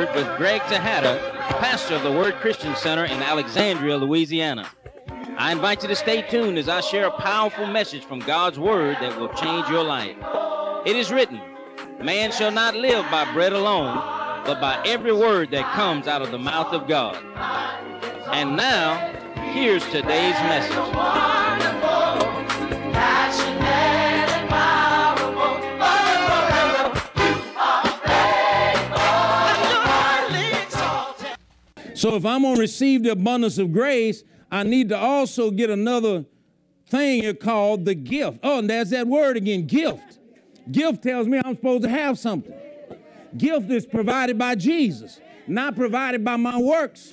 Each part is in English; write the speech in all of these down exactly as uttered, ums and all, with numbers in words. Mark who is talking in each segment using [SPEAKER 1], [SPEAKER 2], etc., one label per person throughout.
[SPEAKER 1] Word with Greg Tejada, pastor of the Word Christian Center in Alexandria, Louisiana. I invite you to stay tuned as I share a powerful message from God's Word that will change your life. It is written, man shall not live by bread alone, but by every word that comes out of the mouth of God. And now, here's today's message.
[SPEAKER 2] So if I'm going to receive the abundance of grace, I need to also get another thing here called the gift. Oh, and there's that word again, gift. Gift tells me I'm supposed to have something. Gift is provided by Jesus, not provided by my works.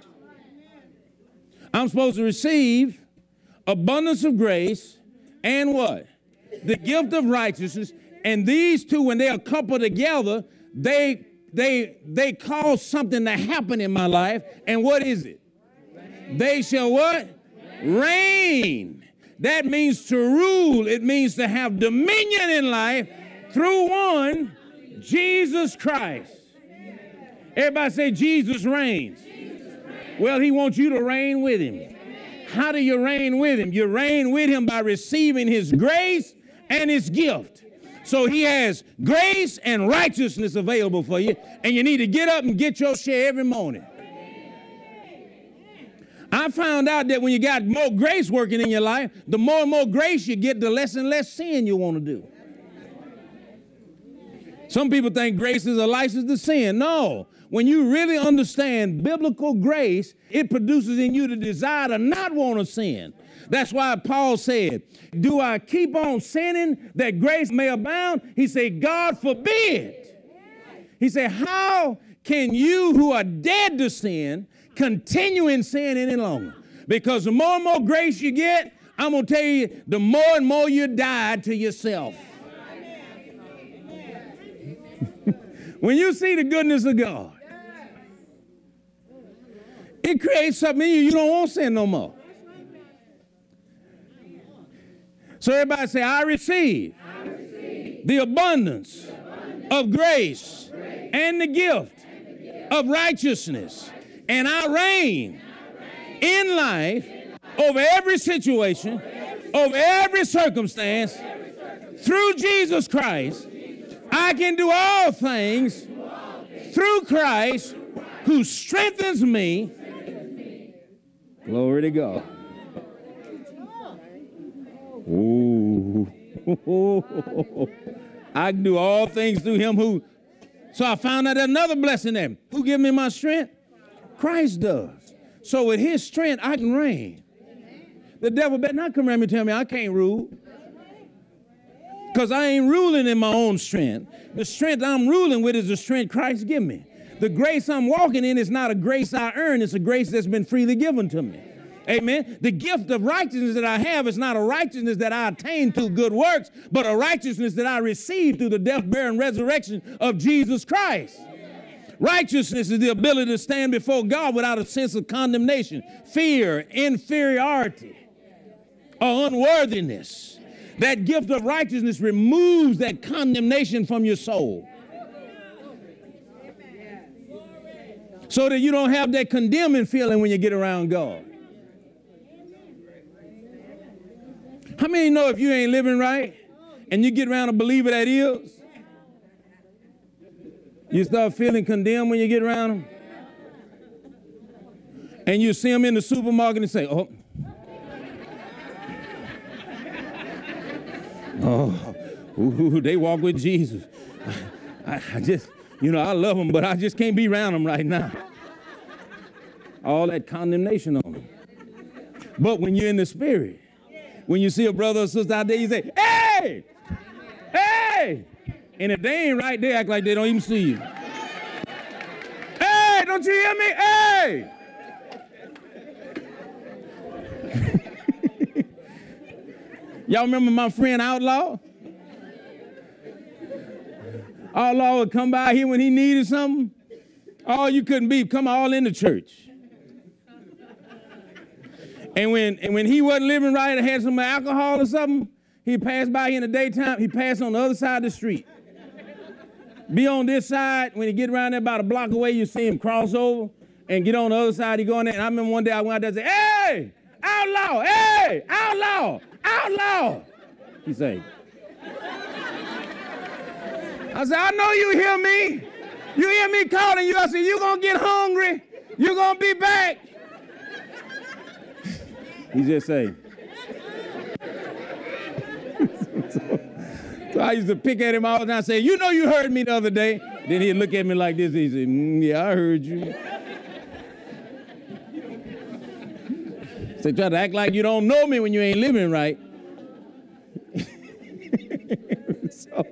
[SPEAKER 2] I'm supposed to receive abundance of grace and what? The gift of righteousness. And these two, when they are coupled together, they They they cause something to happen in my life. And what is it? Reign. They shall what? Reign. Reign. That means to rule. It means to have dominion in life through one, Jesus Christ. Everybody say Jesus reigns. Jesus reigns. Well, he wants you to reign with him. How do you reign with him? You reign with him by receiving his grace and his gift. So he has grace and righteousness available for you, and you need to get up and get your share every morning. I found out that when you got more grace working in your life, the more and more grace you get, the less and less sin you want to do. Some people think grace is a license to sin. No. When you really understand biblical grace, it produces in you the desire to not want to sin. That's why Paul said, do I keep on sinning that grace may abound? He said, God forbid. He said, how can you who are dead to sin continue in sin any longer? Because the more and more grace you get, I'm going to tell you, the more and more you die to yourself. When you see the goodness of God, it creates something in you. You don't want sin no more. So everybody say, I receive, I receive the, abundance the abundance of grace, grace and, the gift and the gift of righteousness. And I reign, and I reign in life, in life over every situation, over every, over every circumstance, over every circumstance through Jesus Christ. Through Jesus Christ. I can do all things, do all things through, Christ, through Christ who strengthens me. Strengthens me. Glory to God. Ooh. I can do all things through him who. So I found out another blessing there. Who give me my strength? Christ does. So with his strength, I can reign. The devil better not come around me and tell me I can't rule. Because I ain't ruling in my own strength. The strength I'm ruling with is the strength Christ give me. The grace I'm walking in is not a grace I earn. It's a grace that's been freely given to me. Amen. The gift of righteousness that I have is not a righteousness that I attain through good works, but a righteousness that I receive through the death, burial, and resurrection of Jesus Christ. Righteousness is the ability to stand before God without a sense of condemnation, fear, inferiority, or unworthiness. That gift of righteousness removes that condemnation from your soul, so that you don't have that condemning feeling when you get around God. How many know if you ain't living right and you get around a believer that is, you start feeling condemned when you get around them? And you see them in the supermarket and say, oh, oh, ooh, they walk with Jesus. I, I just, you know, I love them, but I just can't be around them right now. All that condemnation on them. But when you're in the spirit, when you see a brother or sister out there, you say, hey, hey. And if they ain't right, they act like they don't even see you. Hey, don't you hear me? Hey. Y'all remember my friend Outlaw? Outlaw would come by here when he needed something. All you couldn't be, come all in the church. And when and when he wasn't living right or had some alcohol or something, he'd pass by here in the daytime. He'd pass on the other side of the street. Be on this side. When you get around there about a block away, you see him cross over and get on the other side. He go in there. And I remember one day I went out there and said, hey, outlaw, hey, outlaw, outlaw. He said, I said, I know you hear me. You hear me calling you. I said, you're going to get hungry. You're going to be back. He just say. so, so I used to pick at him all the time and say, you know you heard me the other day. Then he'd look at me like this. He said, mm, yeah, I heard you. So try to act like you don't know me when you ain't living right. so,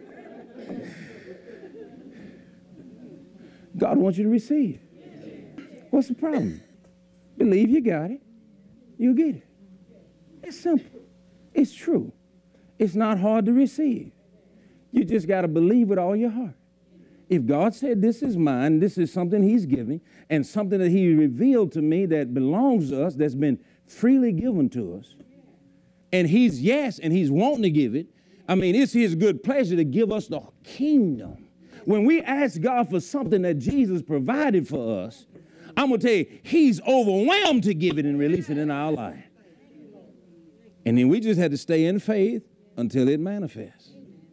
[SPEAKER 2] God wants you to receive. What's the problem? Believe you got it. You'll get it. It's simple. It's true. It's not hard to receive. You just got to believe with all your heart. If God said this is mine, this is something he's giving, and something that he revealed to me that belongs to us, that's been freely given to us, and he's yes, and he's wanting to give it, I mean, it's his good pleasure to give us the kingdom. When we ask God for something that Jesus provided for us, I'm going to tell you, he's overwhelmed to give it and release it in our life. And then we just had to stay in faith until it manifests.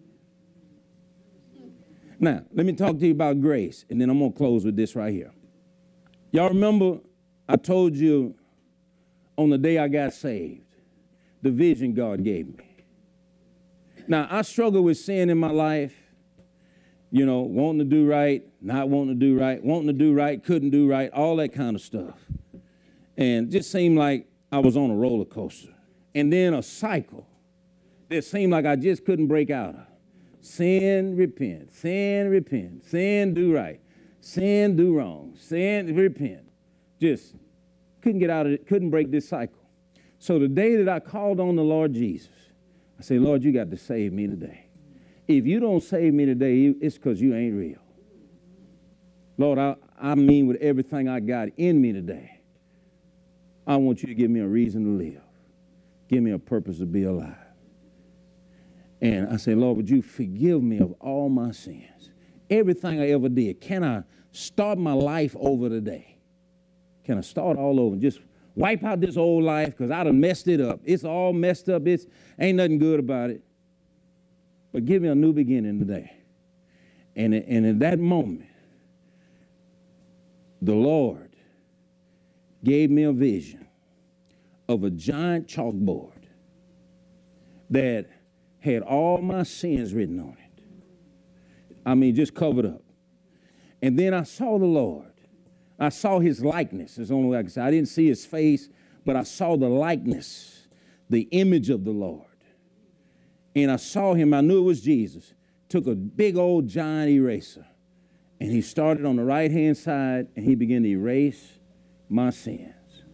[SPEAKER 2] Now, let me talk to you about grace, and then I'm going to close with this right here. Y'all remember I told you on the day I got saved, the vision God gave me. Now, I struggle with sin in my life, you know, wanting to do right, not wanting to do right, wanting to do right, couldn't do right, all that kind of stuff. And it just seemed like I was on a roller coaster. And then a cycle that seemed like I just couldn't break out of. Sin, repent, sin, repent, sin, do right, sin, do wrong, sin, repent. Just couldn't get out of it, couldn't break this cycle. So the day that I called on the Lord Jesus, I said, Lord, you got to save me today. If you don't save me today, it's because you ain't real. Lord, I, I mean with everything I got in me today, I want you to give me a reason to live. Give me a purpose to be alive. And I said, Lord, would you forgive me of all my sins? Everything I ever did. Can I start my life over today? Can I start all over? Just wipe out this old life because I done messed it up. It's all messed up. It's ain't nothing good about it. But give me a new beginning today. And, and in that moment, the Lord gave me a vision of a giant chalkboard that had all my sins written on it. I mean, just covered up. And then I saw the Lord. I saw his likeness. That's the only way I can say. I didn't see his face, but I saw the likeness, the image of the Lord. And I saw him. I knew it was Jesus. Took a big old giant eraser, and he started on the right-hand side, and he began to erase my sins.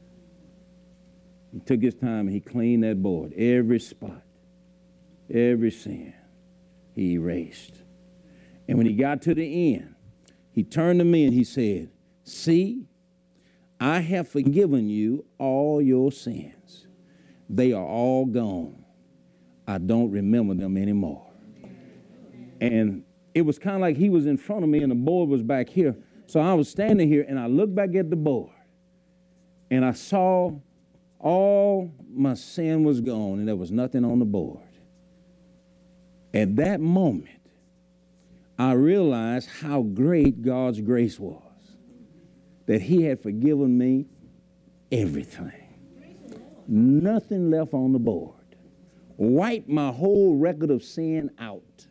[SPEAKER 2] He took his time, and he cleaned that board, every spot. Every sin he erased. And when he got to the end, he turned to me and he said, see, I have forgiven you all your sins. They are all gone. I don't remember them anymore. And it was kind of like he was in front of me and the board was back here. So I was standing here and I looked back at the board and I saw all my sin was gone and there was nothing on the board. At that moment, I realized how great God's grace was, that he had forgiven me everything. Nothing left on the board. Wiped my whole record of sin out.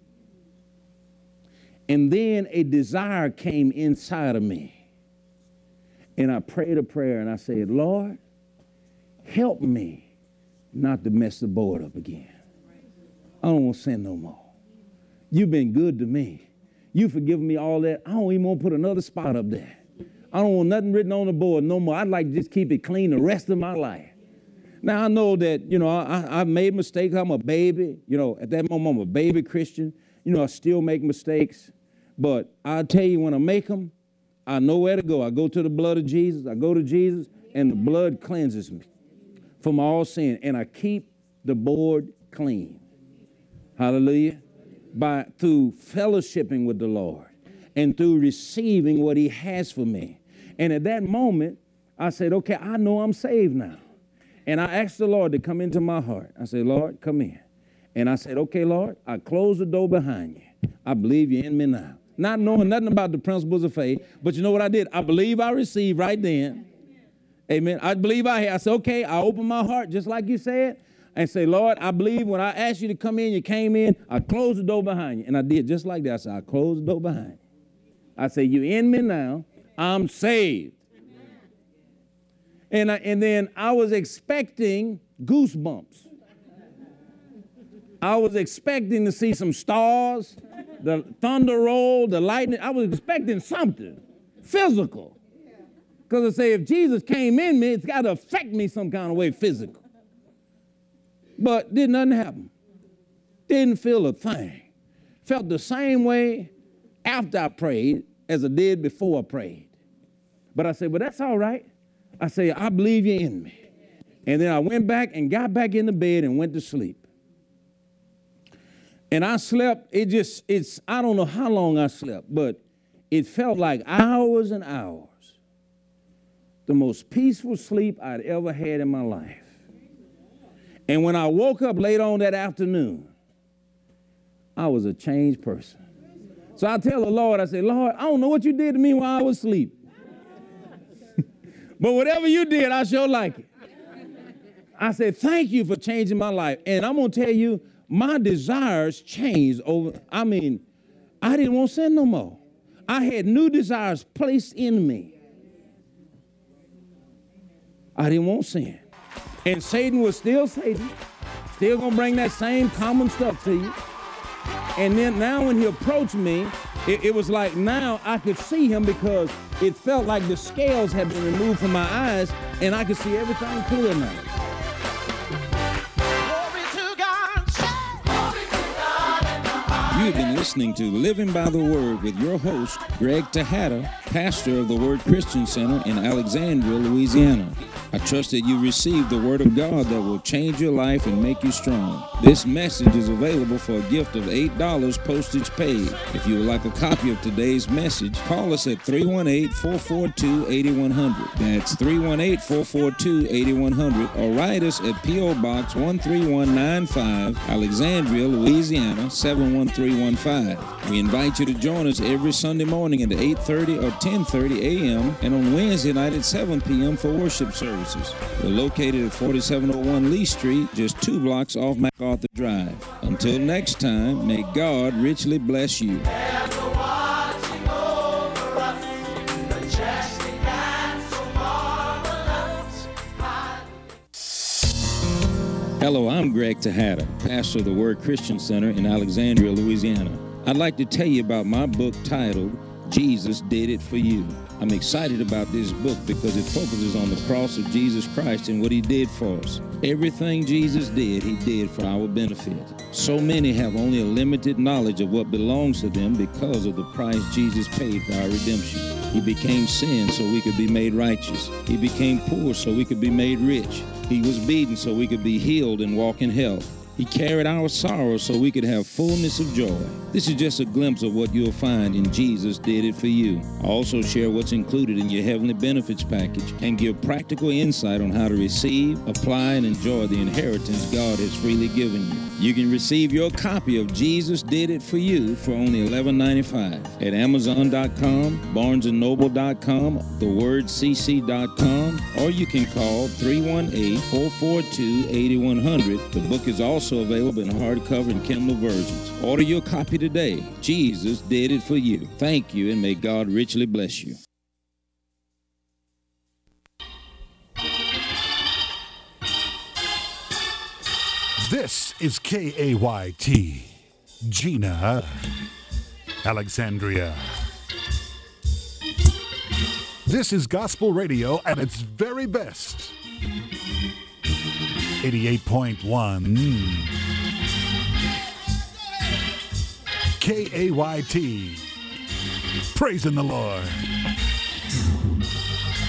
[SPEAKER 2] And then a desire came inside of me. And I prayed a prayer and I said, Lord, help me not to mess the board up again. I don't want to sin no more. You've been good to me. You've forgiven me all that. I don't even want to put another spot up there. I don't want nothing written on the board no more. I'd like to just keep it clean the rest of my life. Now, I know that, you know, I, I've made mistakes. I'm a baby. You know, at that moment, I'm a baby Christian. You know, I still make mistakes. But I tell you, when I make them, I know where to go. I go to the blood of Jesus. I go to Jesus, and the blood cleanses me from all sin. And I keep the board clean. Hallelujah. by through fellowshipping with the Lord and through receiving what he has for me. And at that moment, I said, okay, I know I'm saved now. And I asked the Lord to come into my heart. I said, Lord, come in. And I said, okay, Lord, I close the door behind you. I believe you're in me now. Not knowing nothing about the principles of faith, but you know what I did? I believe I received right then. Amen. I believe I had. I said, okay, I opened my heart just like you said and say, Lord, I believe when I asked you to come in, you came in. I closed the door behind you. And I did just like that. I said, I closed the door behind you. I said, you're in me now. I'm saved. And, I, and then I was expecting goosebumps. I was expecting to see some stars, the thunder roll, the lightning. I was expecting something physical. Because I say, if Jesus came in me, it's got to affect me some kind of way physical. But did nothing happen. Didn't feel a thing. Felt the same way after I prayed as I did before I prayed. But I said, well, that's all right. I say, I believe you're in me. And then I went back and got back in the bed and went to sleep. And I slept, it just, it's, I don't know how long I slept, but it felt like hours and hours. The most peaceful sleep I'd ever had in my life. And when I woke up late on that afternoon, I was a changed person. So I tell the Lord, I say, Lord, I don't know what you did to me while I was asleep. But whatever you did, I sure like it. I said, thank you for changing my life. And I'm going to tell you, my desires changed over. I mean, I didn't want sin no more. I had new desires placed in me. I didn't want sin. And Satan was still Satan. Still going to bring that same common stuff to you. And then now when he approached me, it, it was like now I could see him because it felt like the scales had been removed from my eyes and I could see everything clear now.
[SPEAKER 3] You've been listening to Living by the Word with your host, Greg Tejada, pastor of the Word Christian Center in Alexandria, Louisiana. I trust that you received the Word of God that will change your life and make you strong. This message is available for a gift of eight dollars postage paid. If you would like a copy of today's message, call us at three one eight, four four two, eight one zero zero. That's three one eight, four four two, eight one zero zero. Or write us at P O Box one three one nine five, Alexandria, Louisiana, seven one three one five. We invite you to join us every Sunday morning at eight thirty or ten thirty a.m. and on Wednesday night at seven p.m. for worship services. We're located at forty-seven oh one Lee Street, just two blocks off MacArthur Drive. Until next time, may God richly bless you. Hello, I'm Greg Tejada, pastor of the Word Christian Center in Alexandria, Louisiana. I'd like to tell you about my book titled, Jesus Did It For You. I'm excited about this book because it focuses on the cross of Jesus Christ and what he did for us. Everything Jesus did, he did for our benefit. So many have only a limited knowledge of what belongs to them because of the price Jesus paid for our redemption. He became sin so we could be made righteous. He became poor so we could be made rich. He was beaten so we could be healed and walk in health. He carried our sorrows so we could have fullness of joy. This is just a glimpse of what you'll find in Jesus Did It For You. I also share what's included in your heavenly benefits package and give practical insight on how to receive, apply, and enjoy the inheritance God has freely given you. You can receive your copy of Jesus Did It For You for only eleven ninety-five at Amazon dot com, Barnes and Noble dot com, the word c c dot com, or you can call three one eight, four four two, eight one zero zero. The book is also available in hardcover and Kindle versions. Order your copy today. Jesus Did It For You. Thank you, and may God richly bless you.
[SPEAKER 4] This is K A Y T, Gina, Alexandria. This is gospel radio at its very best. eighty-eight point one K A Y T. Praising the Lord.